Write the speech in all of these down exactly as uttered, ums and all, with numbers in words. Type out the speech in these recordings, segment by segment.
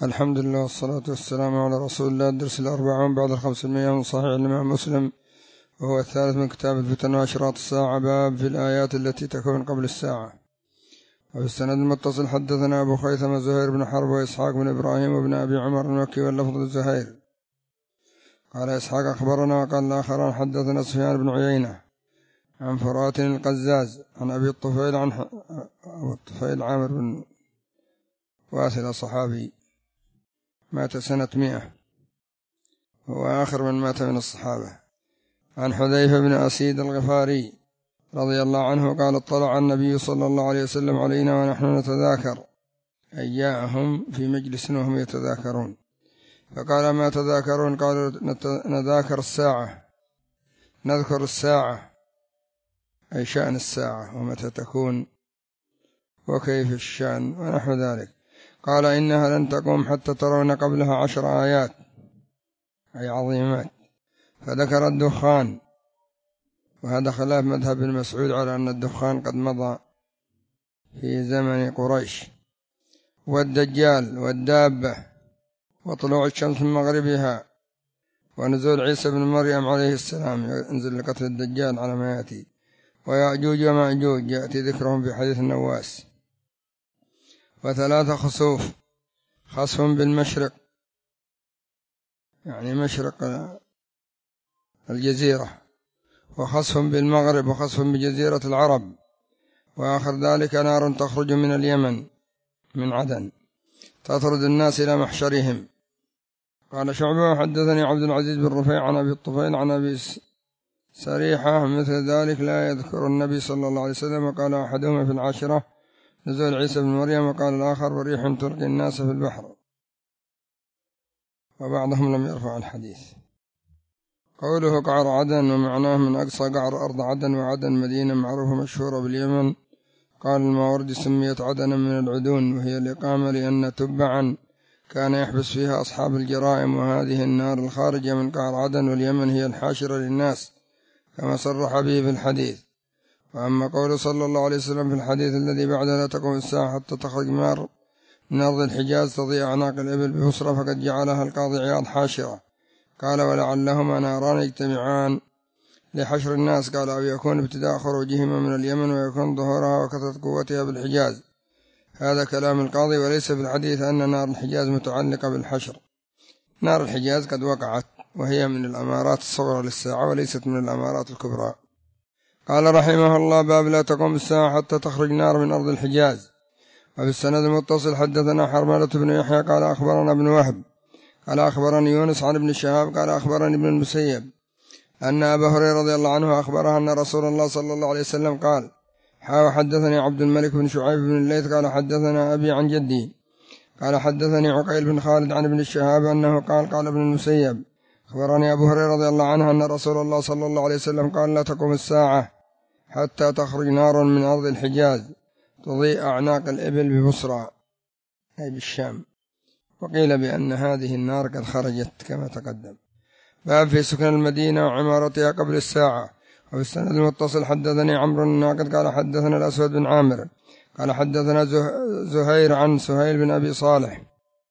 الحمد لله والصلاة والسلام على رسول الله. الدرس الأربعون بعد الخمسمائة من صحيح الإمام مسلم، وهو الثالث من كتاب الفتن وأشراط الساعة، باب في الآيات التي تكون قبل الساعة. وفي السند المتصل حدثنا أبو خيثمة زهير بن حرب وإسحاق بن إبراهيم وابن أبي عمر المكي واللفظ الزهير. قال إسحاق أخبرنا، وقال الآخران حدثنا سفيان بن عيينة عن فرات القزاز عن أبي الطفيل عن أبو الطفيل عامر بن واثلة صحابي مات سنة مئة، هو آخر من مات من الصحابة، عن حذيفة بن أسيد الغفاري رضي الله عنه قال اطلع النبي صلى الله عليه وسلم علينا ونحن نتذاكر، أي جاءهم في مجلس وهم يتذاكرون، فقال ما تذاكرون؟ قالوا نذاكر الساعة، نذكر الساعة أي شأن الساعة ومتى تكون وكيف الشأن ونحو ذلك. قال إنها لن تقوم حتى ترون قبلها عشر آيات أي عظيمات، فذكر الدخان، وهذا خلاف مذهب ابن مسعود على أن الدخان قد مضى في زمن قريش، والدجال والدابة وطلوع الشمس من مغربها ونزول عيسى بن مريم عليه السلام ينزل لقتل الدجال على ما يأتي، ويأجوج ومأجوج يأتي ذكرهم في حديث النواس، وثلاثة خسوف، خسف بالمشرق يعني مشرق الجزيرة، وخسف بالمغرب، وخسف بجزيرة العرب، وآخر ذلك نار تخرج من اليمن من عدن تطرد الناس إلى محشرهم. قال شعبة حدثني عبد العزيز بن رفيع عن أبي الطفيل عن أبي سريحة مثل ذلك لا يذكر النبي صلى الله عليه وسلم. وقال أحدهما في العاشرة نزول عيسى بن مريم، وقال الآخر وريح تلقي الناس في البحر، وبعضهم لم يرفع الحديث. قوله قعر عدن ومعناه من أقصى قعر أرض عدن، وعدن مدينة معروفة مشهورة باليمن. قال الماوردي سميت عدنا من العدون، وهي الإقامة لأن تبعا كان يحبس فيها أصحاب الجرائم، وهذه النار الخارجة من قعر عدن واليمن هي الحاشرة للناس كما صرح به في الحديث. وأما قول صلى الله عليه وسلم في الحديث الذي بعده لا تقوم الساعة حتى تخرج نار من أرض الحجاز تضيء أعناق الإبل ببصرة، فقد جعلها القاضي عياض حاشرة. قال ولعلهما ناران يجتمعان لحشر الناس، قال أو يكون ابتداء خروجهما من اليمن ويكون ظهورها وكثرة قوتها بالحجاز. هذا كلام القاضي، وليس في الحديث أن نار الحجاز متعلقة بالحشر. نار الحجاز قد وقعت، وهي من الأمارات الصغرى للساعة وليست من الأمارات الكبرى. قال رحمه الله باب لا تقوم الساعة حتى تخرج نار من أرض الحجاز. وفي السند المتصل حدثنا حرملة بن يحيى قال أخبرنا ابن وهب قال أخبرني يونس عن ابن شهاب قال أخبرني ابن المسيب أن أبا هريرة رضي الله عنه أخبره أن رسول الله صلى الله عليه وسلم قال حدثني عبد الملك بن شعيب بن الليث قال حدثنا أبي عن جدي قال حدثني عقيل بن خالد عن ابن الشهاب أنه قال قال ابن المسيب أخبرني أبو هريرة رضي الله عنه أن رسول الله صلى الله عليه وسلم قال لا تقوم الساعة حتى تخرج نار من أرض الحجاز تضيء أعناق الإبل ببصرى أي بالشام. وقيل بأن هذه النار قد خرجت كما تقدم. باب في سكن المدينة وعمارتها قبل الساعة. وفي السند المتصل حدثني عمرو الناقد قال حدثنا الأسود بن عامر قال حدثنا زهير عن سهيل بن أبي صالح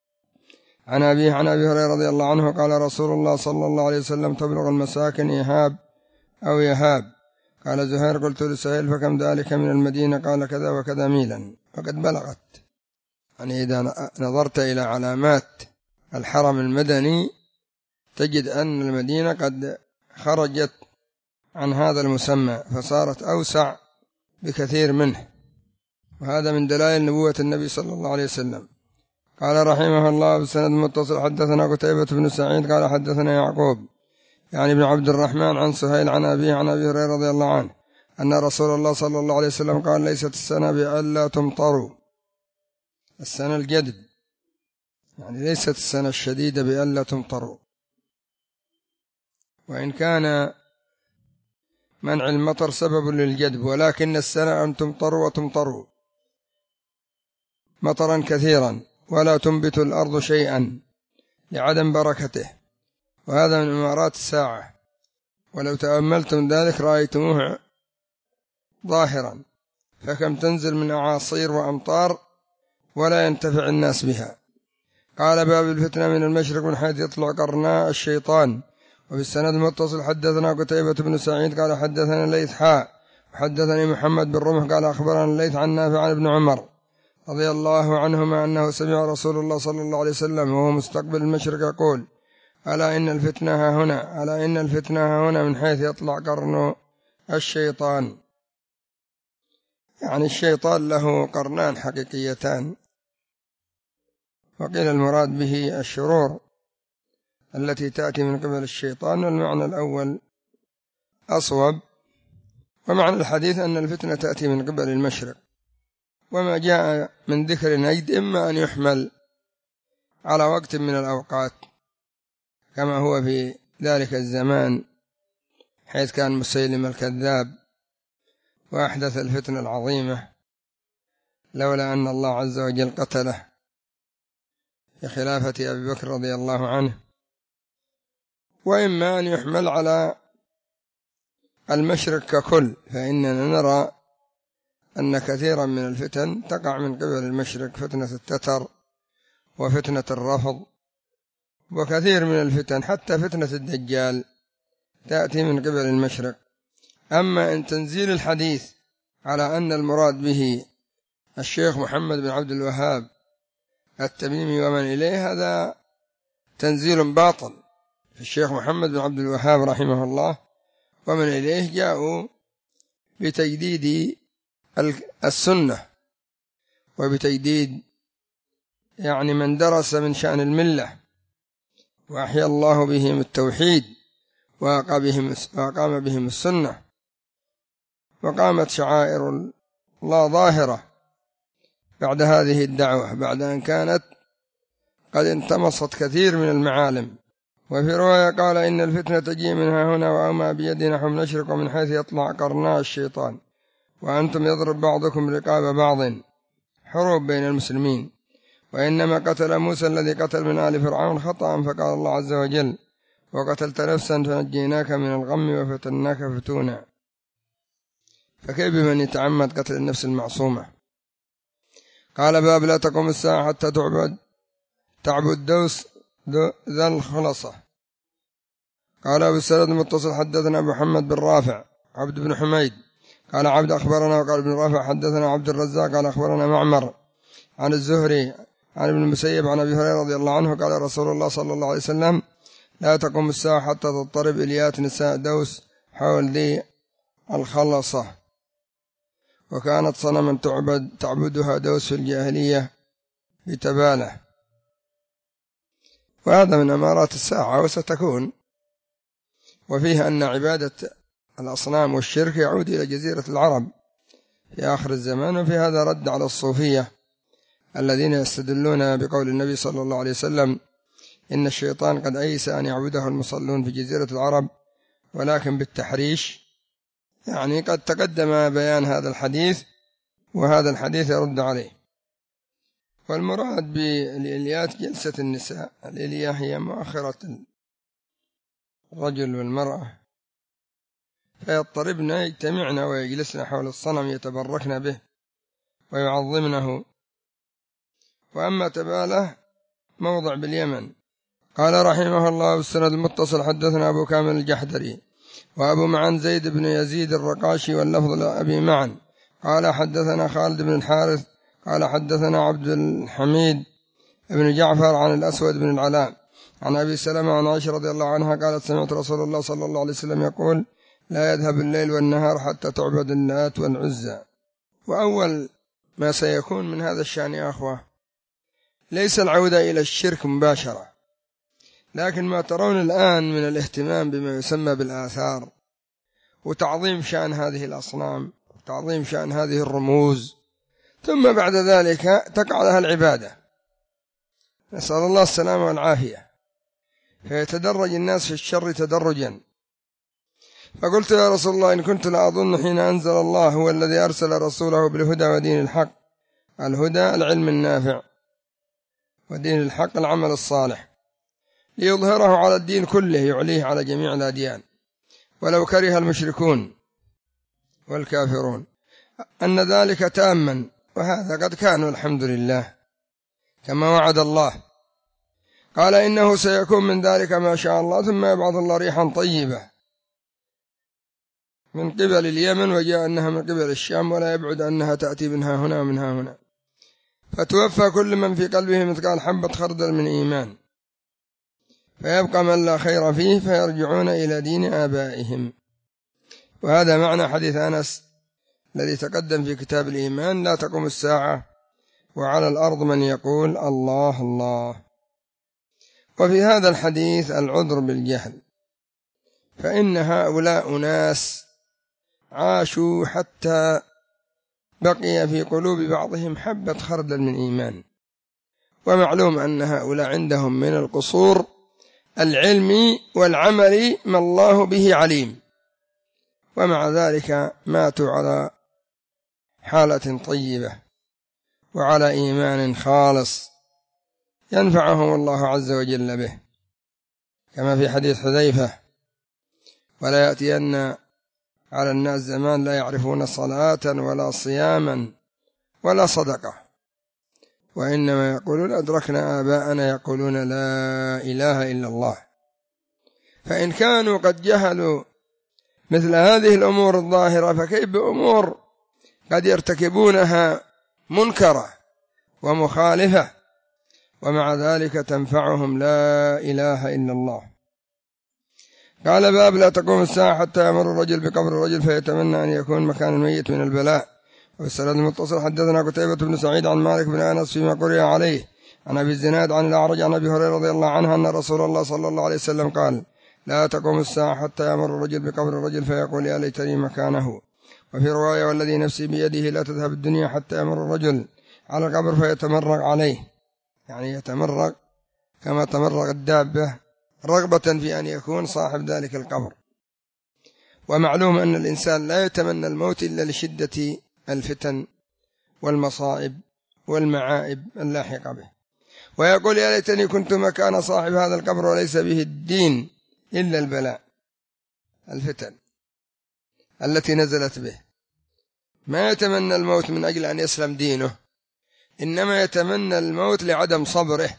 عن أبيه عن أبي هريرة رضي الله عنه قال رسول الله صلى الله عليه وسلم تبلغ المساكن يهاب أو يهاب. قال زهير قلت لسهيل فكم ذلك من المدينة؟ قال كذا وكذا ميلا. فقد بلغت، يعني إذا نظرت إلى علامات الحرم المدني تجد أن المدينة قد خرجت عن هذا المسمى فصارت أوسع بكثير منه، وهذا من دلائل نبوة النبي صلى الله عليه وسلم. قال رحمه الله بالسند المتصل حدثنا قتيبة بن سعيد قال حدثنا يعقوب يعني ابن عبد الرحمن عن سهيل عن أبيه عن أبي هريرة رضي الله عنه أن رسول الله صلى الله عليه وسلم قال ليست السنة بألا تمطروا، السنة الجدب يعني ليست السنة الشديدة بألا تمطروا، وإن كان منع المطر سبب للجدب، ولكن السنة أن تمطروا وتمطروا مطرا كثيرا ولا تنبت الأرض شيئا لعدم بركته، وهذا من أمارات الساعة، ولو تأملتم ذلك رأيتموه ظاهرا، فكم تنزل من أعاصير وأمطار ولا ينتفع الناس بها. قال باب الفتنة من المشرق من حيث يطلع قرناء الشيطان. وفي السند المتصل حدثنا قتيبة بن سعيد قال حدثنا الليث حاء وحدثني محمد بن رمح قال أخبرنا الليث عن نافع عن ابن عمر رضي الله عنهما أنه سمع رسول الله صلى الله عليه وسلم وهو مستقبل المشرق يقول ألا إن الفتنة هنا ألا إن الفتنة هنا من حيث يطلع قرن الشيطان. يعني الشيطان له قرنان حقيقيتان، وقيل المراد به الشرور التي تأتي من قبل الشيطان، والمعنى الأول أصوب. ومعنى الحديث أن الفتنة تأتي من قبل المشرق، وما جاء من ذكر نجد إما أن يحمل على وقت من الأوقات كما هو في ذلك الزمان حيث كان مسيلم الكذاب وأحدث الفتنة العظيمة لولا أن الله عز وجل قتله في خلافة أبي بكر رضي الله عنه، وإما أن يحمل على المشرق ككل، فإننا نرى أن كثيرا من الفتن تقع من قبل المشرق، فتنة التتر وفتنة الرفض، وكثير من الفتن حتى فتنة الدجال تأتي من قبل المشرق. أما إن تنزيل الحديث على أن المراد به الشيخ محمد بن عبد الوهاب التميمي ومن إليه، هذا تنزيل باطل في الشيخ محمد بن عبد الوهاب رحمه الله ومن إليه جاءوا بتجديد السنة وبتجديد يعني من درس من شأن الملة، وأحيا الله بهم التوحيد وأقام بهم السنة، وقامت شعائر الله ظاهرة بعد هذه الدعوة، بعد أن كانت قد انتمصت كثير من المعالم. وفي رواية قال إن الفتنة تجي منها هنا وأما بيد نحو نشرق ومن حيث يطلع قرناء الشيطان وأنتم يضرب بعضكم رقاب بعض، حروب بين المسلمين. وإنما قتل موسى الذي قتل من آل فرعون خطأ، فقال الله عز وجل وقتلت نفسا فنجيناك من الغم وفتناك فتونا. فكيف بمن يتعمد قتل النفس المعصومة؟ قال باب لا تقوم الساعة حتى تعبد تعبد دوس ذا الخلصة. قال أبو السند المتصل حدثنا محمد بن رافع عبد بن حميد قال عبد أخبرنا، وقال ابن رافع حدثنا عبد الرزاق قال أخبرنا معمر عن الزهري عن ابن المسيب عن أبي هريرة رضي الله عنه قال رسول الله صلى الله عليه وسلم لا تقوم الساعة حتى تضطرب إليات نساء دوس حول ذي الخلصة، وكانت صنما تعبد تعبدها دوس في الجاهلية بتباله. وهذا من أمارات الساعة وستكون، وفيها أن عبادة الأصنام والشرك يعود إلى جزيرة العرب في آخر الزمان. وفي هذا رد على الصوفية الذين يستدلون بقول النبي صلى الله عليه وسلم إن الشيطان قد أيس أن يعبده المصلون في جزيرة العرب ولكن بالتحريش. يعني قد تقدم بيان هذا الحديث، وهذا الحديث يرد عليه. والمراد بالإليات جلسة النساء، الإلية هي مؤخرة الرجل والمرأة، فيضطربن يجتمعن ويجلسن حول الصنم يتبركن به ويعظمنه. وأما تباله موضع باليمن. قال رحمه الله بالسند المتصل حدثنا أبو كامل الجحدري وأبو معن زيد بن يزيد الرقاشي واللفظ لأبي معن قال حدثنا خالد بن الحارث قال حدثنا عبد الحميد بن جعفر عن الأسود بن العلاء عن أبي سلمة عن عائشة رضي الله عنها قالت سمعت رسول الله صلى الله عليه وسلم يقول لا يذهب الليل والنهار حتى تعبد اللات والعزى. وأول ما سيكون من هذا الشأن يا أخوة ليس العودة إلى الشرك مباشرة، لكن ما ترون الآن من الاهتمام بما يسمى بالآثار وتعظيم شأن هذه الأصنام وتعظيم شأن هذه الرموز، ثم بعد ذلك تقع لها العبادة، نسأل الله السلامة والعافية، فيتدرج الناس في الشر تدرجا. فقلت يا رسول الله إن كنت لا أظن حين أنزل الله هو الذي أرسل رسوله بالهدى ودين الحق، الهدى العلم النافع ودين الحق العمل الصالح، ليظهره على الدين كله يعليه على جميع الأديان ولو كره المشركون والكافرون، أن ذلك تاما، وهذا قد كان الحمد لله كما وعد الله قال إنه سيكون من ذلك ما شاء الله، ثم يبعث الله ريحا طيبة من قبل اليمن، وجاء أنها من قبل الشام، ولا يبعد أنها تأتي منها هنا ومنها هنا، فتوفى كل من في قلبه مثقال حبة خردل من إيمان، فيبقى من لا خير فيه فيرجعون إلى دين آبائهم. وهذا معنى حديث أنس الذي تقدم في كتاب الإيمان: لا تقوم الساعة وعلى الأرض من يقول الله الله. وفي هذا الحديث العذر بالجهل، فإن هؤلاء أناس عاشوا حتى بقي في قلوب بعضهم حبة خردل من إيمان، ومعلوم أن هؤلاء عندهم من القصور العلمي والعملي ما الله به عليم، ومع ذلك ماتوا على حالة طيبة وعلى إيمان خالص ينفعهم الله عز وجل به، كما في حديث حذيفة: ولا يأتين على الناس زمان لا يعرفون صلاة ولا صياما ولا صدقة، وإنما يقولون أدركنا آباءنا يقولون لا إله إلا الله. فإن كانوا قد جهلوا مثل هذه الأمور الظاهرة، فكيف بأمور قد يرتكبونها منكرة ومخالفة، ومع ذلك تنفعهم لا إله إلا الله. قال: باب لا تقوم الساعة حتى يمر الرجل بقبر الرجل فيتمنى أن يكون مكان الميت من البلاء. والسند المتصل حدثنا قتيبة بن سعيد عن مالك بن أنس فيما قرئ عليه عن أبي الزناد عن الأعرج عن أبي هريرة رضي الله عنه أن رسول الله صلى الله عليه وسلم قال: لا تقوم الساعة حتى يمر الرجل بقبر الرجل فيقول يا ليتني مكانه. وفي رواية: والذي نفسي بيده لا تذهب الدنيا حتى يمر الرجل على القبر فيتمرغ عليه، يعني يتمرغ كما تمرغ الدابة رغبة في أن يكون صاحب ذلك القبر. ومعلوم أن الإنسان لا يتمنى الموت إلا لشدة الفتن والمصائب والمعائب اللاحقة به، ويقول يا ليتني كنت مكان صاحب هذا القبر وليس به الدين إلا البلاء، الفتن التي نزلت به. ما يتمنى الموت من أجل أن يسلم دينه، إنما يتمنى الموت لعدم صبره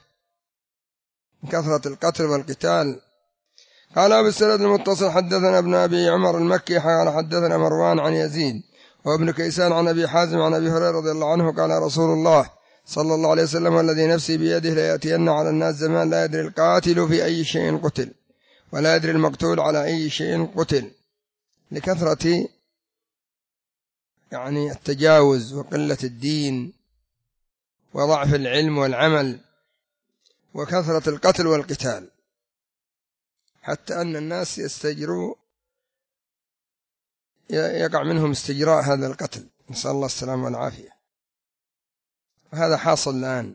من كثرة القتل والقتال. قال أبو السند المتصل حدثنا ابن أبي عمر المكي قال حدثنا مروان عن يزيد وابن كيسان عن أبي حازم عن أبي هريرة رضي الله عنه قال رسول الله صلى الله عليه وسلم: والذي نفسي بيده ليأتين على الناس زمان لا يدري القاتل في أي شيء قتل ولا يدري المقتول على أي شيء قتل، لكثرة يعني التجاوز وقلة الدين وضعف العلم والعمل وكثرة القتل والقتال، حتى أن الناس يستجروا يقع منهم استجراء هذا القتل، نسأل الله السلامة والعافية. وهذا حاصل الآن،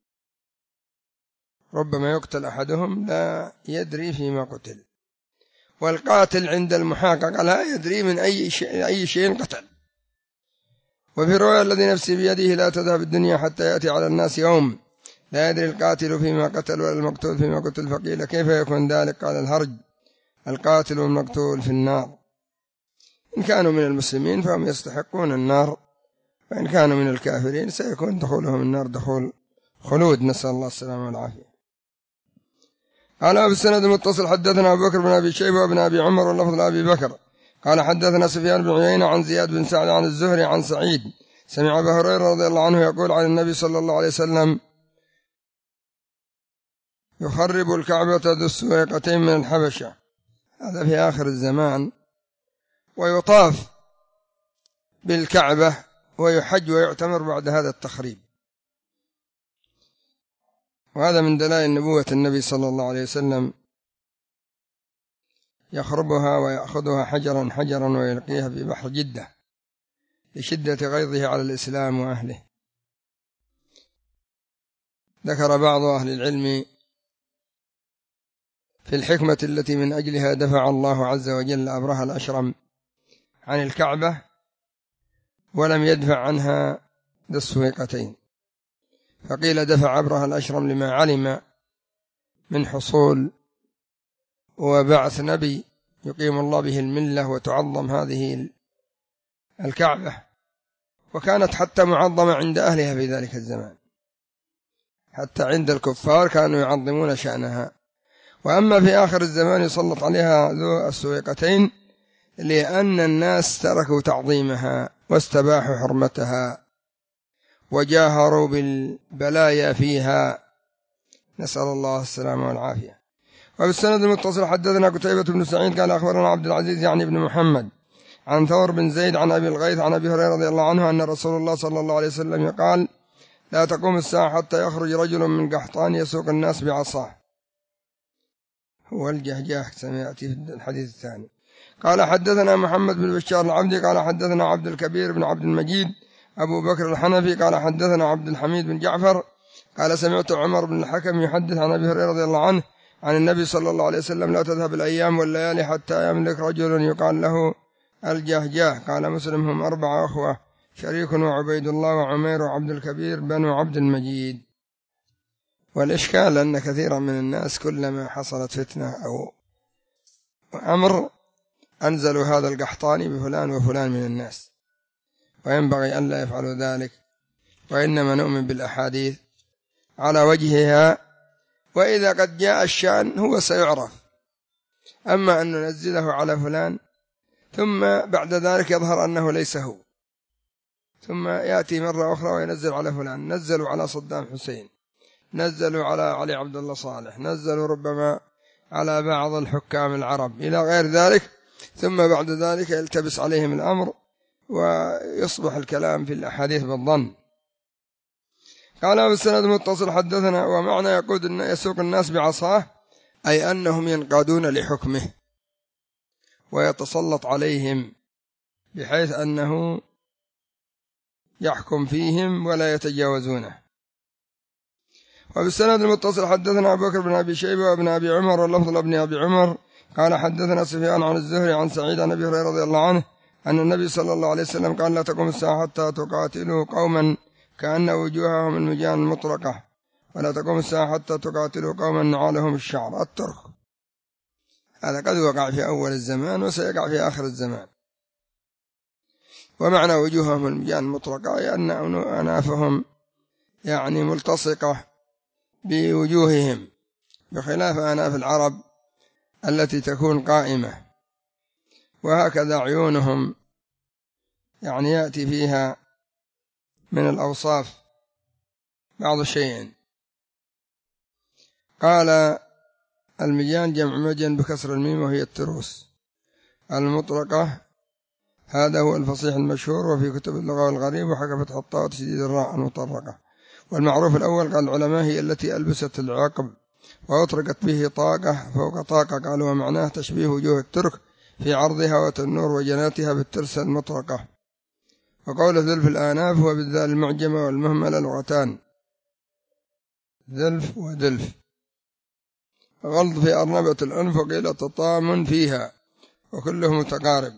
ربما يقتل أحدهم لا يدري فيما قتل، والقاتل عند المحقق لا يدري من أي شيء, أي شيء قتل. وفي رواية: الذي نفسي بيده لا تذهب الدنيا حتى يأتي على الناس يوم لا يدري القاتل فيما قتل ولا المقتول فيما قتل. فقيل: كيف يكون ذلك؟ قال: الهرج، القاتل والمقتول في النار، إن كانوا من المسلمين فهم يستحقون النار، وإن كانوا من الكافرين سيكون دخولهم النار دخول خلود، نسأل الله السلامة والعافية. قال أبو السند المتصل حدثنا أبو بكر بن أبي شيبة وابن أبي عمر واللفظ لأبي بكر قال حدثنا سفيان بن عيينة عن زياد بن سعد عن الزهري عن سعيد سمع أبا هريرة رضي الله عنه يقول عن النبي صلى الله عليه وسلم: يخرب الكعبة ذو السويقتين من الحبشة، هذا في آخر الزمان، ويطاف بالكعبة ويحج ويعتمر بعد هذا التخريب. وهذا من دلائل نبوة النبي صلى الله عليه وسلم، يخربها ويأخذها حجرا حجرا ويلقيها في بحر جدة لشدة غيظه على الإسلام وأهله. ذكر بعض أهل العلم في الحكمة التي من أجلها دفع الله عز وجل أبرهة الأشرم عن الكعبة ولم يدفع عنها ذو السويقتين، فقيل دفع أبرهة الأشرم لما علم من حصول وبعث نبي يقيم الله به الملة وتعظم هذه الكعبة، وكانت حتى معظمة عند أهلها في ذلك الزمان. حتى عند الكفار كانوا يعظمون شأنها. وأما في آخر الزمان يسلط عليها ذو السويقتين لأن الناس تركوا تعظيمها واستباحوا حرمتها وجاهروا بالبلايا فيها، نسأل الله السلامة والعافية. وبالسند المتصل حدثنا قتيبة بن سعيد قال أخبرنا عبد العزيز يعني بن محمد عن ثور بن زيد عن أبي الغيث عن أبي هريرة رضي الله عنه أن رسول الله صلى الله عليه وسلم قال: لا تقوم الساعة حتى يخرج رجل من قحطان يسوق الناس بعصاه، هو الجهجاح سيأتي في الحديث الثاني. قال حدثنا محمد بن بشار العبدي قال حدثنا عبد الكبير بن عبد المجيد أبو بكر الحنفي قال حدثنا عبد الحميد بن جعفر قال سمعت عمر بن الحكم يحدث عن أبي هريرة رضي الله عنه عن النبي صلى الله عليه وسلم: لا تذهب الأيام والليالي حتى يملك رجل يقال له الجهجاح. قال مسلم: هم أربعة أخوة، شريك وعبيد الله وعمير وعبد الكبير بنو عبد المجيد. والإشكال أن كثيرا من الناس كلما حصلت فتنة أو أمر أنزلوا هذا القحطاني بفلان وفلان من الناس، وينبغي أن لا يفعلوا ذلك، وإنما نؤمن بالأحاديث على وجهها، وإذا قد جاء الشأن هو سيعرف. أما أن ننزله على فلان ثم بعد ذلك يظهر أنه ليس هو، ثم يأتي مرة أخرى وينزل على فلان، نزلوا على صدام حسين، نزلوا على علي عبد الله صالح، نزلوا ربما على بعض الحكام العرب إلى غير ذلك، ثم بعد ذلك يلتبس عليهم الأمر ويصبح الكلام في الأحاديث بالظن. قال بالسند المتصل حدثنا ومعنى يقود يسوق الناس بعصاه أي أنهم ينقادون لحكمه ويتسلط عليهم بحيث أنه يحكم فيهم ولا يتجاوزونه. وبالسند المتصل حدثنا أبو بكر بن أبي شيبة وابن أبي عمر واللفظ لابن أبي عمر قال حدثنا سفيان عن الزهري عن سعيد عن أبي هريرة رضي الله عنه أن النبي صلى الله عليه وسلم قال: لا تقوم الساعة حتى تقاتلوا قوما كأن وجوههم المجان المطرقة، ولا تقوم الساعة حتى تقاتلوا قوما نعالهم الشعر الترك. هذا قد وقع في أول الزمان وسيقع في آخر الزمان. ومعنى وجوههم المجان المطرقة لأن أنافهم يعني ملتصقة بوجوههم، بخلاف أناف العرب التي تكون قائمة، وهكذا عيونهم يعني يأتي فيها من الأوصاف بعض شيء. قال المجان جمع مجن بكسر الميم وهي التروس. المطرقة هذا هو الفصيح المشهور وفي كتب اللغة والغريب وحكى فتح الطاء وتشديد الراء المطرقة. والمعروف الأول قال العلماء هي التي ألبست العقب وأطرقت به طاقة فوق طاقة، قالوا ومعناه تشبيه وجوه الترك في عرضها وتنور وجناتها بالترس المطرقة. وقول ذلف الآناف هو بالذال المعجمة والمهملة لغتان، ذلف ودلف. غلظ في أرنبة الأنف وقيل تطام فيها، وكله متقارب.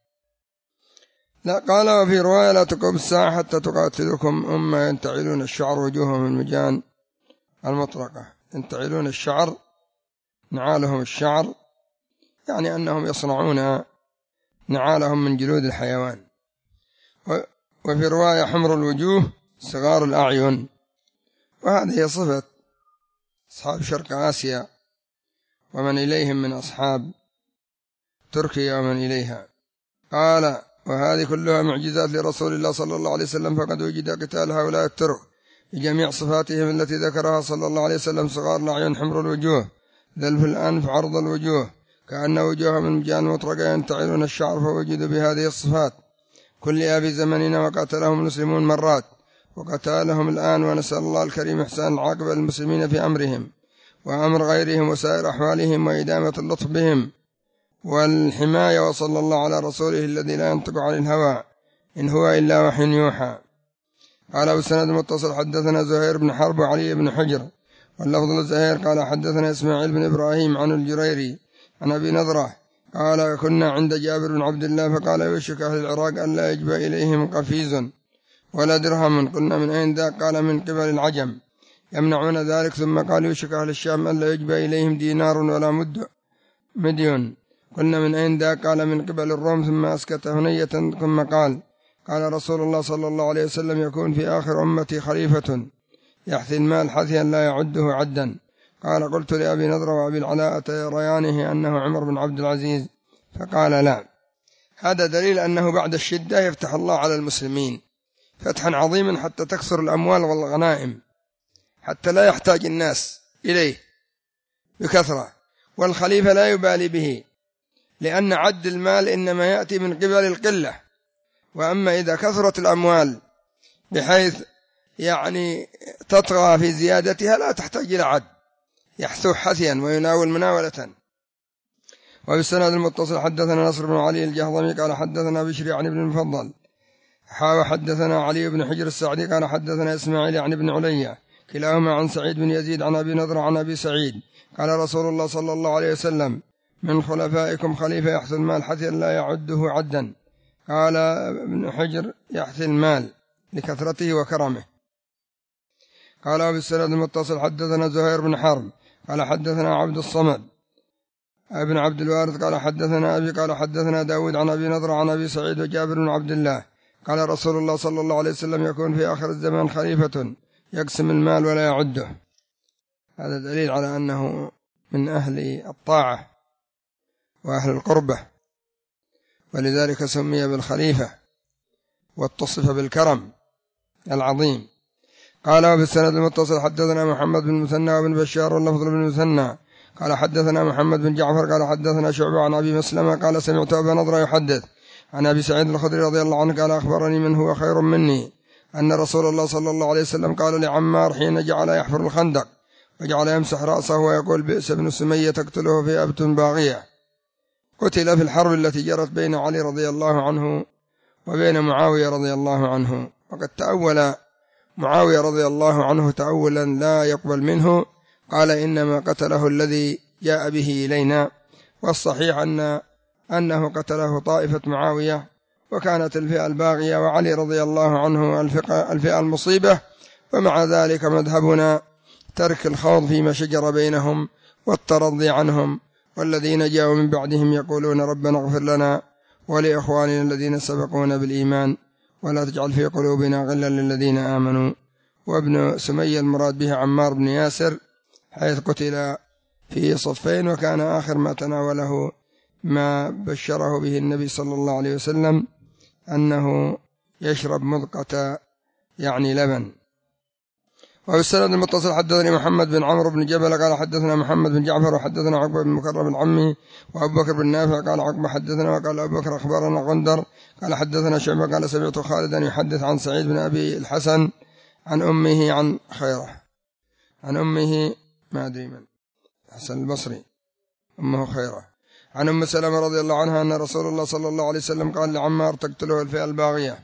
لا قال وفي رواية: لا تقوم الساعة حتى تقاتلكم أمة ينتعلون الشعر وجوههم المجان المطرقة. ينتعلون الشعر، نعالهم الشعر، يعني أنهم يصنعون نعالهم من جلود الحيوان. وفي رواية: حمر الوجوه صغار الأعين. وهذه هي صفة أصحاب شرق آسيا ومن إليهم من أصحاب تركيا ومن إليها. قال وهذه كلها معجزات لرسول الله صلى الله عليه وسلم، فقد وجد قتال هؤلاء الترك بجميع صفاتهم التي ذكرها صلى الله عليه وسلم: صغار الأعين، حمر الوجوه، ذلف الأنف، عرض الوجوه، كأن وجوههم المجان المطرقة، ينتعلون الشعر، فوجدوا بهذه الصفات كلها في زمننا، وقاتلهم المسلمون مرات وقتالهم الآن، ونسأل الله الكريم إحسان العاقبة للمسلمين في أمرهم وأمر غيرهم وسائر أحوالهم وإدامة اللطف بهم والحماية. وصلى الله على رسوله الذي لا ينطق عن الهوى إن هو إلا وحي يوحى. قال بالسند المتصل حدثنا زهير بن حرب وعلي بن حجر واللفظ لزهير قال حدثنا إسماعيل بن إبراهيم عن الجريري عن أبي نضرة قال كنا عند جابر بن عبد الله فقال يوشك أهل العراق أن لا يجبى إليهم قفيز ولا درهم. قلنا من أين ذاك؟ قال من قبل العجم يمنعون ذلك. ثم قال يوشك أهل الشام أن لا يجبى إليهم دينار ولا مد مديون. قلنا من أين ذاك؟ قال من قبل الروم. ثم أسكت هنية ثم قال قال رسول الله صلى الله عليه وسلم: يكون في آخر أمتي خليفة يحثي المال حثيا لا يعده عدا. قال قلت لأبي نضرة وأبي العلاء تريانه أنه عمر بن عبد العزيز؟ فقال لا. هذا دليل أنه بعد الشدة يفتح الله على المسلمين فتحا عظيما حتى تكثر الأموال والغنائم، حتى لا يحتاج الناس إليه بكثرة، والخليفة لا يبالي به، لأن عد المال إنما يأتي من قبل القلة. وأما إذا كثرت الأموال بحيث يعني تطغى في زيادتها لا تحتاج إلى عد، يحثو حثيا ويناول مناولة. وبالسند المتصل حدثنا نصر بن علي الجهضمي قال حدثنا بشر عن ابن المفضل حا حدثنا علي بن حجر السعدي قال حدثنا إسماعيل عن ابن علي كلاهما عن سعيد بن يزيد عن أبي نضر عن أبي سعيد قال رسول الله صلى الله عليه وسلم من خلفائكم خليفة يحث المال حثيا لا يعده عدا. قال ابن حجر يحثي المال لكثرته وكرمه. قال بالسند المتصل حدثنا زهير بن حرب قال حدثنا عبد الصمد ابن عبد الوارث قال حدثنا أبي قال حدثنا داود عن أبي نضر عن أبي سعيد وجابر بن عبد الله قال رسول الله صلى الله عليه وسلم يكون في آخر الزمان خليفة يقسم المال ولا يعده. هذا دليل على أنه من أهل الطاعة وأهل القربة، ولذلك سمي بالخليفة واتصف بالكرم العظيم. قال بالسند المتصل حدثنا محمد بن مثنى وابن بشار واللفظ بن مثنى قال حدثنا محمد بن جعفر قال حدثنا شعبة عن أبي مسلمة قال سمعت أبا نضرة يحدث عن أبي سعيد الخدري رضي الله عنه قال أخبرني من هو خير مني أن رسول الله صلى الله عليه وسلم قال لعمار حين جعل يحفر الخندق وجعل يمسح رأسه ويقول بئس ابن سمية تقتله في أبت باغية، قتل في الحرب التي جرت بين علي رضي الله عنه وبين معاوية رضي الله عنه. وقد تأول معاوية رضي الله عنه تأولا لا يقبل منه، قال إنما قتله الذي جاء به إلينا، والصحيح أن أنه قتله طائفة معاوية وكانت الفئة الباغية وعلي رضي الله عنه الفئة المصيبة. ومع ذلك مذهبنا ترك الخوض فيما شجر بينهم والترضي عنهم، والذين جاءوا من بعدهم يقولون ربنا اغفر لنا ولإخواننا الذين سبقونا بالإيمان ولا تجعل في قلوبنا غلا للذين آمنوا. وابن سمية المراد به عمار بن ياسر حيث قتل في صفين، وكان آخر ما تناوله ما بشره به النبي صلى الله عليه وسلم أنه يشرب مذقة يعني لبن. وبالسند المتصل حدثني محمد بن عمرو بن جبل قال حدثنا محمد بن جعفر وحدثنا عقبة بن مكرم بن عمي وأبو بكر بن نافع قال عقبة حدثنا وقال أبو بكر أخبرنا غندر قال حدثنا شعبة قال سمعت خالدا يحدث عن سعيد بن أبي الحسن عن أمه عن خيره عن أمه ما أدري من حسن البصري أمه خيره عن أم سلمة رضي الله عنها أن رسول الله صلى الله عليه وسلم قال لعمار تقتله الفئة الباغية.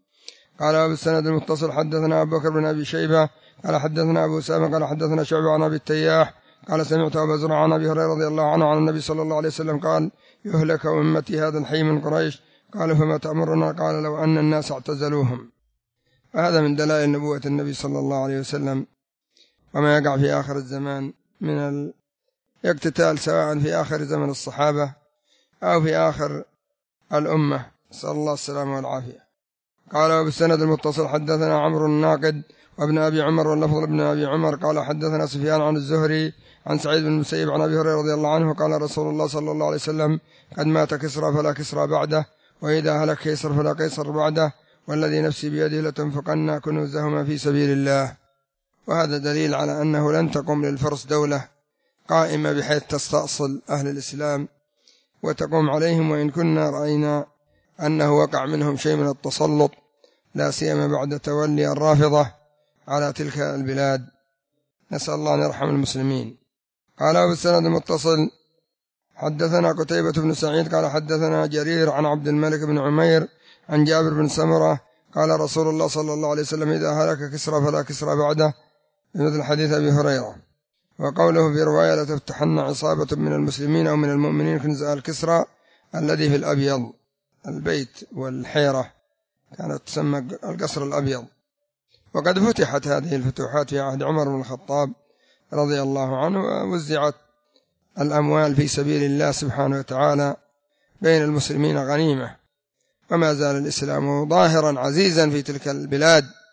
قال بالسند المتصل حدثنا أبو بكر بن أبي شيبة قال حدثنا أبو أسامة قال حدثنا شعبة عن أبي التياح قال سمعت أبا زرعة عن أبي هريرة رضي الله عنه عن النبي صلى الله عليه وسلم قال يهلك أمتي هذا الحي من قريش. قال فما تأمرنا؟ قال لو أن الناس اعتزلوهم. وهذا من دلائل نبوة النبي صلى الله عليه وسلم وما يقع في آخر الزمان من الاقتتال سواء في آخر زمن الصحابة أو في آخر الأمة، صلى الله السلامة والعافية. قال وبالسند المتصل حدثنا عمرو الناقد وابن أبي عمر واللفظ ابن أبي عمر قال حدثنا سفيان عن الزهري عن سعيد بن المسيب عن أبي هريرة رضي الله عنه قال رسول الله صلى الله عليه وسلم قد مات كسرى فلا كسرى بعده، وإذا هلك قيصر فلا قيصر بعده، والذي نفسي بيده لتنفقن كنوزهما في سبيل الله. وهذا دليل على أنه لن تقوم للفرس دولة قائمة بحيث تستأصل أهل الإسلام وتقوم عليهم، وإن كنا رأينا أنه وقع منهم شيء من التسلط لا سيما بعد تولي الرافضة على تلك البلاد، نسأل الله أن يرحم المسلمين. قال بالسند المتصل حدثنا قتيبة بن سعيد قال حدثنا جرير عن عبد الملك بن عمير عن جابر بن سمرة قال رسول الله صلى الله عليه وسلم إذا هلك كسرى فلا كسرى بعده، بمثل حديث أبي هريرة. وقوله في رواية لتفتحن عصابة من المسلمين أو من المؤمنين كنز الكسرى الذي في الأبيض، البيت والحيرة كانت تسمى القصر الأبيض. وقد فتحت هذه الفتوحات في عهد عمر بن الخطاب رضي الله عنه، ووزعت الأموال في سبيل الله سبحانه وتعالى بين المسلمين غنيمة، وما زال الإسلام ظاهرا عزيزا في تلك البلاد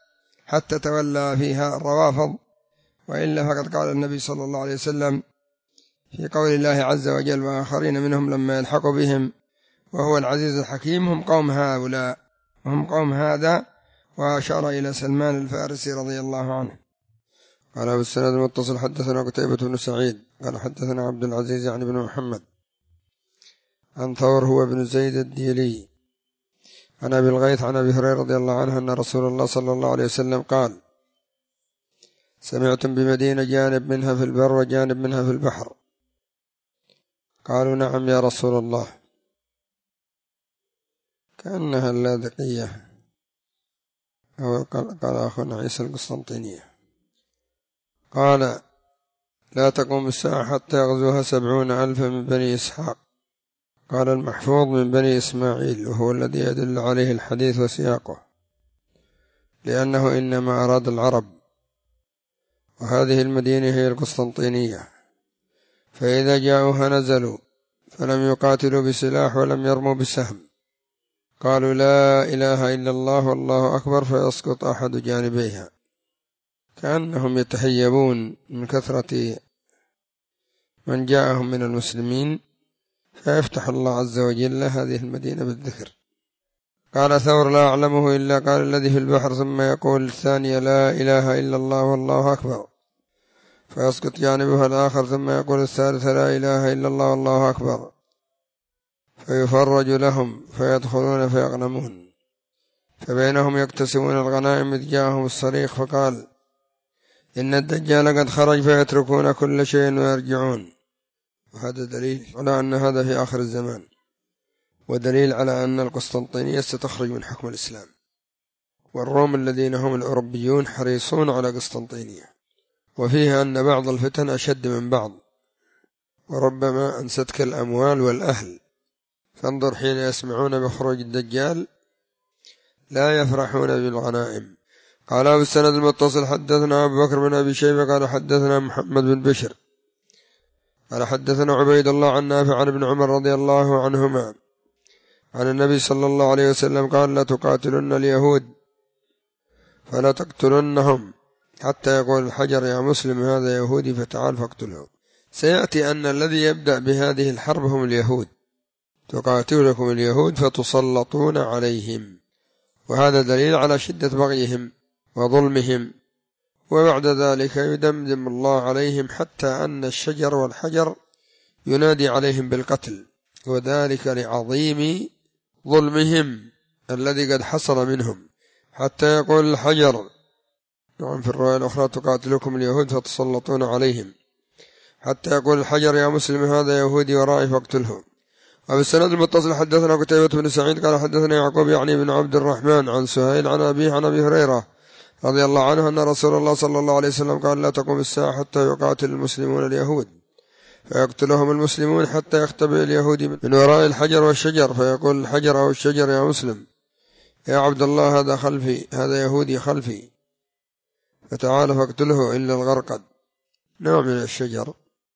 حتى تولى فيها الروافض، وإلا فقد قال النبي صلى الله عليه وسلم في قول الله عز وجل: وآخرين منهم لما يلحقوا بهم وهو العزيز الحكيم هم قوم هؤلاء وهم قوم هذا، وأشار إلى سلمان الفارسي رضي الله عنه. قال بالسند المتصل حدثنا قتيبة بن سعيد قال حدثنا عبد العزيز يعني بن محمد عن ثور هو بن زيد الديلي عن أبي الغيث عن أبي هريرة رضي الله عنه أن رسول الله صلى الله عليه وسلم قال: سمعتم بمدينة جانب منها في البر وجانب منها في البحر؟ قالوا: نعم يا رسول الله. كأنها اللاذقية، أو قال أخونا عيسى القسطنطينية. قال: لا تقوم الساعة حتى يغزوها سبعون ألفا من بني إسحاق. قال المحفوظ من بني إسماعيل، وهو الذي يدل عليه الحديث وسياقه، لأنه إنما أراد العرب، وهذه المدينة هي القسطنطينية. فإذا جاءوها نزلوا فلم يقاتلوا بسلاح ولم يرموا بسهم، قالوا: لا إله إلا الله والله أكبر، فيسقط أحد جانبيها، كأنهم يتحيبون من كثرة من جاءهم من المسلمين، فيفتح الله عز وجل هذه المدينة بالذكر. قال ثور: لا أعلمه إلا قال الذي في البحر، ثم يقول الثانية: لا إله إلا الله والله أكبر، فيسقط جانبها الآخر، ثم يقول الثالثة: لا إله إلا الله والله أكبر، فيفرج لهم فيدخلون فيغنمون. فبينهم يقتسمون الغنائم إذ جاءهم الصريخ فقال: إن الدجال قد خرج، فيتركون كل شيء ويرجعون. وهذا دليل على أن هذا في آخر الزمان، ودليل على أن القسطنطينية ستخرج من حكم الإسلام، والروم الذين هم الأوروبيون حريصون على قسطنطينية، وفيها أن بعض الفتن أشد من بعض، وربما أنستك الأموال والأهل. فانظر حين يسمعون بخروج الدجال لا يفرحون بالغنائم. قال أبو السند المتصل حدثنا أبو بكر بن أبي شيبة قال حدثنا محمد بن بشر قال حدثنا عبيد الله عن نافع عن ابن عمر رضي الله عنهما عن النبي صلى الله عليه وسلم قال: لا تقاتلن اليهود فلا تقتلنهم حتى يقول الحجر: يا مسلم هذا يهودي فتعال فاقتله. سيأتي أن الذي يبدأ بهذه الحرب هم اليهود، تقاتلكم اليهود فتسلطون عليهم، وهذا دليل على شدة بغيهم وظلمهم. وبعد ذلك يدمدم الله عليهم حتى أن الشجر والحجر ينادي عليهم بالقتل، وذلك لعظيم ظلمهم الذي قد حصل منهم، حتى يقول الحجر، نعم في الرواية الأخرى: تقاتلكم اليهود فتسلطون عليهم، حتى يقول الحجر: يا مسلم هذا يهودي ورائي فاقتله. وبالسند المتصل حدثنا قتيبة بن سعيد قال حدثنا يعقوب يعني بن عبد الرحمن عن سهيل عن أبيه عن أبي هريرة رضي الله عنه أن رسول الله صلى الله عليه وسلم قال: لا تقوم الساعة حتى يقاتل المسلمون اليهود، فيقتلهم المسلمون حتى يختبئ اليهودي من وراء الحجر والشجر، فيقول الحجر أو الشجر: يا مسلم يا عبد الله هذا خلفي، هذا يهودي خلفي، فتعال فاقتله إلا الغرقد، نوع من الشجر،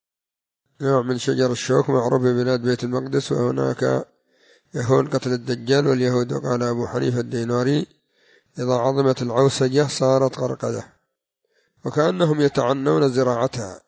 نوع من شجر الشوك معروف ببلاد بيت المقدس، وهناك يهون قتل الدجال واليهود. وقال أبو حنيفة الديناري: إذا عظمت العوسجة صارت غرقدة، وكأنهم يتعنون زراعتها،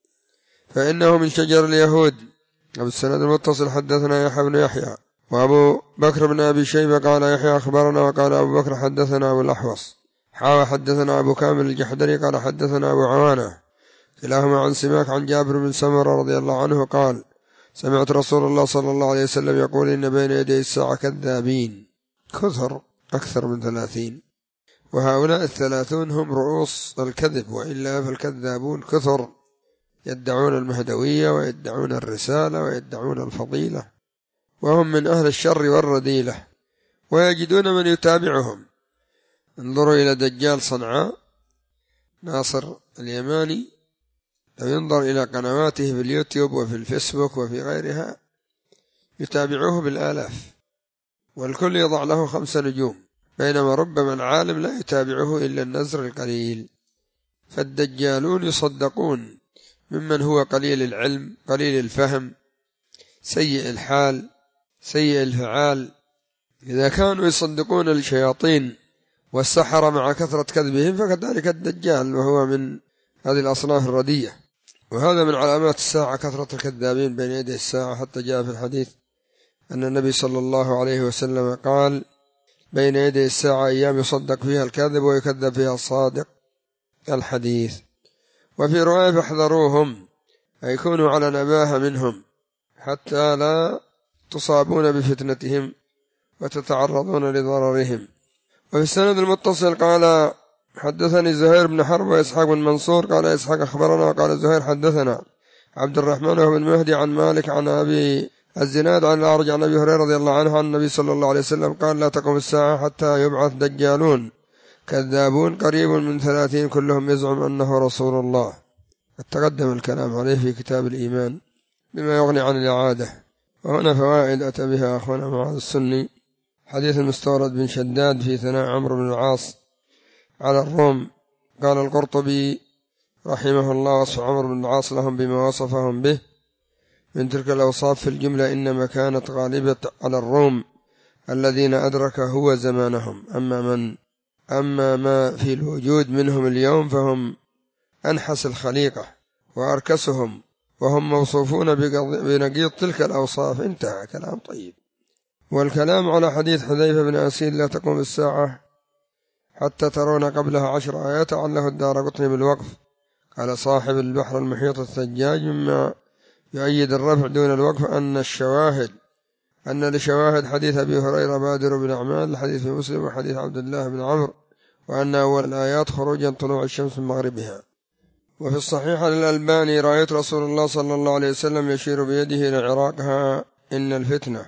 فإنه من شجر اليهود. أبو السند المتصل حدثنا يحيى بن يحيى وأبو بكر بن أبي شيبة قال يحيى أخبرنا، وقال أبو بكر حدثنا أبو الأحوص حاوى حدثنا أبو كامل الجحدري قال حدثنا أبو عوانة كلاهما عن سماك عن جابر بن سمرة رضي الله عنه قال: سمعت رسول الله صلى الله عليه وسلم يقول: إن بين يدي الساعة كذابين كثر أكثر من ثلاثين، وهؤلاء الثلاثون هم رؤوس الكذب، وإلا فالكذابون كثر، يدعون المهدوية ويدعون الرسالة ويدعون الفضيلة، وهم من أهل الشر والرذيلة، ويجدون من يتابعهم. انظروا إلى دجال صنعاء ناصر اليماني، لو ينظر إلى قنواته في اليوتيوب وفي الفيسبوك وفي غيرها يتابعوه بالآلاف، والكل يضع له خمس نجوم، بينما ربما العالم لا يتابعه إلا النزر القليل. فالدجالون يصدقون ممن هو قليل العلم قليل الفهم سيء الحال سيء الفعال. إذا كانوا يصدقون الشياطين والسحرة مع كثرة كذبهم، فكذلك الدجال وهو من هذه الأصناف الردية. وهذا من علامات الساعة كثرة الكذابين بين يدي الساعة، حتى جاء في الحديث أن النبي صلى الله عليه وسلم قال: بين يدي الساعة أيام يصدق فيها الكاذب ويكذب فيها الصادق الحديث. وفي رواية: فاحذروهم، أي كونوا على نباهة منهم حتى لا تصابون بفتنتهم وتتعرضون لضررهم. وفي السند المتصل قال: حدثني زهير بن حرب وإسحاق بن منصور قال إسحاق أخبرنا قال زهير حدثنا عبد الرحمن وهو بن مهدي عن مالك عن أبي الزناد عن الأعرج عن أبي هريرة رضي الله عنه عن النبي صلى الله عليه وسلم قال: لا تقوم الساعة حتى يبعث دجالون كذابون قريب من ثلاثين كلهم يزعم أنه رسول الله. تقدم الكلام عليه في كتاب الإيمان بما يغني عن الإعادة. وهنا فوائد أتى بها أخونا معاذ السني. حديث المستورد بن شداد في ثناء عمرو بن العاص على الروم. قال القرطبي رحمه الله: وصف عمرو بن العاص لهم بما وصفهم به من تلك الأوصاف في الجملة إنما كانت غالبة على الروم الذين أدرك هو زمانهم، أما من أما ما في الوجود منهم اليوم فهم أنحس الخليقة وأركسهم، وهم موصوفون بنقيض تلك الأوصاف. انتهى كلام طيب. والكلام على حديث حذيفة بن أسيد: لا تقوم الساعة حتى ترون قبلها عشر آيات عله الدارقطني بالوقف. قال صاحب البحر المحيط الثجاج: مما يؤيد الرفع دون الوقف أن الشواهد أن لشواهد حديث أبي هريرة بادر بن أعمال الحديث في مسلم وحديث عبد الله بن عمرو، وأن أول الآيات خروجا طلوع الشمس من مغربها. وفي الصحيح للألباني: رأيت رسول الله صلى الله عليه وسلم يشير بيده إلى عراقها إن الفتنة.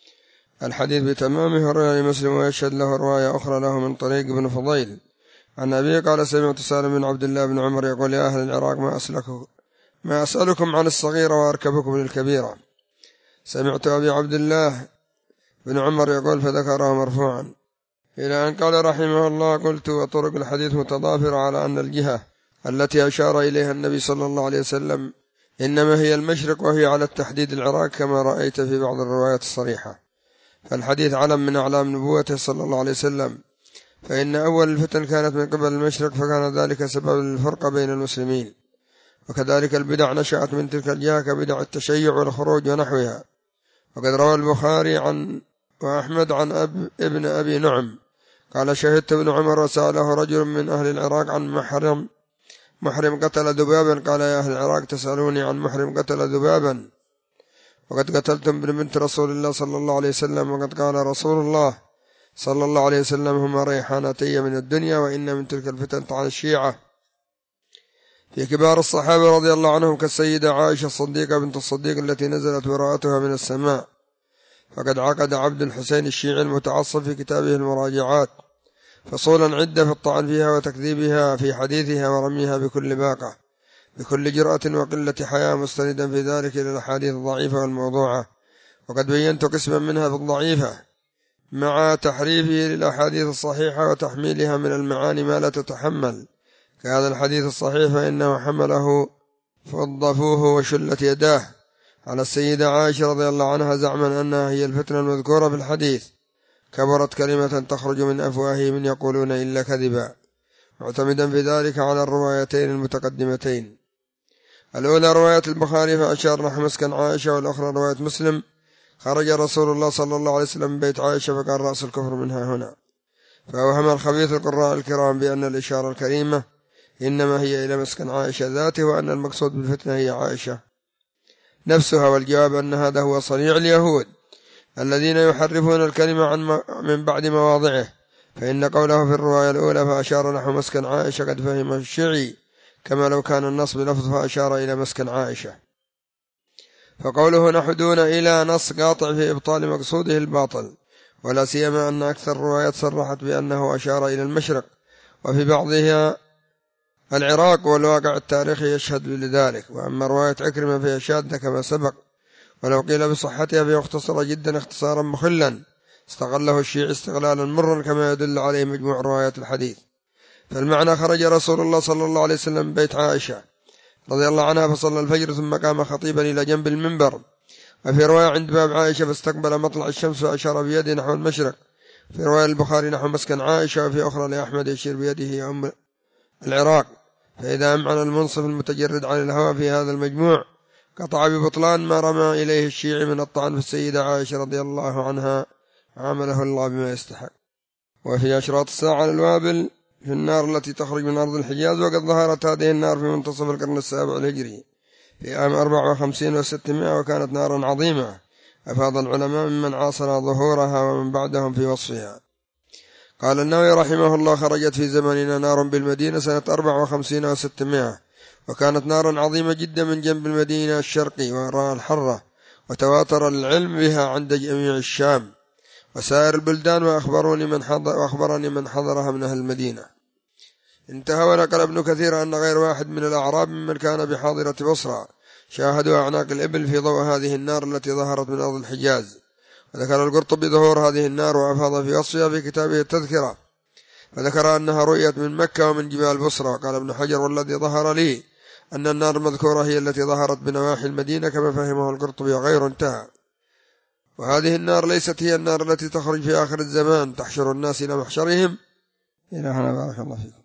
الحديث بتمامه رواية مسلم، ويشهد له رواية أخرى له من طريق ابن فضيل عن أبي قال: سمعت سالم بن عبد الله بن عمر يقول: يا أهل العراق ما أسلكه ما أسألكم عن الصغيرة وأركبكم للكبيرة. سمعت أبي عبد الله بن عمر يقول فذكره مرفوعا إلى أن قال رحمه الله: قلت: وطرق الحديث متضافرة على أن الجهة التي أشار إليها النبي صلى الله عليه وسلم إنما هي المشرق، وهي على التحديد العراق كما رأيت في بعض الروايات الصريحة. فالحديث علم من أعلام نبوته صلى الله عليه وسلم، فإن أول الفتن كانت من قبل المشرق، فكان ذلك سبب الفرقة بين المسلمين. وكذلك البدع نشأت من تلك الجهة كبدع التشيع والخروج ونحوها. وقد روى البخاري عن وأحمد عن أب ابن أبي نعم قال: شهدت ابن عمر وسأله رجل من أهل العراق عن محرم محرم قتل ذبابا. قال: يا أهل العراق تسألوني عن محرم قتل ذبابا، وقد قتلتم ابن بنت رسول الله صلى الله عليه وسلم. وقد قال رسول الله صلى الله عليه وسلم: هما ريحانتي من الدنيا، وإن من تلك الفتن طعن الشيعة. في كبار الصحابة رضي الله عنهم كالسيدة عائشة الصديقة بنت الصديق التي نزلت براءتها من السماء. فقد عقد عبد الحسين الشيعي المتعصب في كتابه المراجعات فصولا عدة في الطعن فيها وتكذيبها في حديثها ورميها بكل باقة بكل جرأة وقلة حياة، مستندا في ذلك إلى الأحاديث الضعيفة والموضوعة. وقد بينت قسما منها في الضعيفة مع تحريفه للأحاديث الصحيحة وتحميلها من المعاني ما لا تتحمل، كهذا الحديث الصحيح فإنه حمله فضفوه وشلت يداه على السيدة عائشة رضي الله عنها زعما أنها هي الفتنة المذكورة في الحديث. كبرت كلمة تخرج من أفواههم يقولون إلا كذبا، معتمدا في ذلك على الروايتين المتقدمتين. الأولى رواية البخاري فأشار نحو مسكن عائشة، والأخرى رواية مسلم: خرج رسول الله صلى الله عليه وسلم من بيت عائشة فقال: رأس الكفر منها هنا. فأوهم الخبيث القراء الكرام بأن الإشارة الكريمة إنما هي إلى مسكن عائشة ذاته، وأن المقصود بالفتنة هي عائشة نفسها. والجواب أن هذا هو صنيع اليهود الذين يحرفون الكلمة عن من بعد مواضعه، فإن قوله في الرواية الأولى فأشار نحو مسكن عائشة قد فهم الشيعي كما لو كان النص بلفظ فأشار إلى مسكن عائشة. فقوله نحو دون إلى نص قاطع في إبطال مقصوده الباطل، ولا سيما أن أكثر الروايات صرحت بأنه أشار إلى المشرق، وفي بعضها العراق، والواقع التاريخي يشهد لذلك. وأما رواية عكرمة فهي شاذة كما سبق، ولو قيل بصحتها فهي اختصر جدا اختصارا مخلا استغله الشيعي استغلالا مرا كما يدل عليه مجموع روايات الحديث. فالمعنى: خرج رسول الله صلى الله عليه وسلم من بيت عائشة رضي الله عنها فصلى الفجر ثم قام خطيبا إلى جنب المنبر. وفي رواية عند باب عائشة فاستقبل مطلع الشمس فأشار بيده نحو المشرق، في رواية البخاري نحو مسكن عائشة، وفي أخرى لأحمد يشير بيده أم العراق. فإذا أمعن المنصف المتجرد عن الهوى في هذا المجموع قطع ببطلان ما رمى إليه الشيعي من الطعن في السيدة عائشة رضي الله عنها، عامله الله بما يستحق. وفي أشراط الساعة الوابل في النار التي تخرج من أرض الحجاز، وقد ظهرت هذه النار في منتصف القرن السابع الهجري في عام أربعة وخمسين وستمائة، وكانت نارا عظيمة أفاض العلماء ممن عاصر ظهورها ومن بعدهم في وصفها. قال النووي رحمه الله: خرجت في زماننا نار بالمدينة سنة أربعة وخمسين وستمائة، وكانت نارا عظيمة جدا من جنب المدينة الشرقي وراء الحرة، وتواتر العلم بها عند جميع الشام وسائر البلدان، وأخبروني من حضر وأخبرني من حضرها من أهل المدينة. انتهى. ونقل ابن كثير أن غير واحد من الأعراب ممن كان بحاضرة بصرى شاهدوا أعناق الإبل في ضوء هذه النار التي ظهرت من أرض الحجاز. وذكر القرطبي ظهور هذه النار وأفاض في وصفها في كتابه التذكرة، فذكر أنها رؤيت من مكة ومن جبال بصرى. قال ابن حجر: والذي ظهر لي أن النار المذكورة هي التي ظهرت بنواحي المدينة كما فهمه القرطبي وغيره. انتهى. وهذه النار ليست هي النار التي تخرج في آخر الزمان تحشر الناس إلى محشرهم. إلى هنا، بارك الله فيكم.